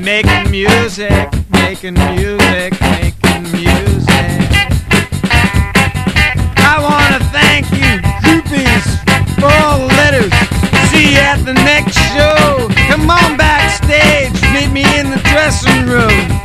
making music, making music, making music. I wanna thank you, groupies, for all the letters. See you at the next show. Come on backstage, meet me in the dressing room.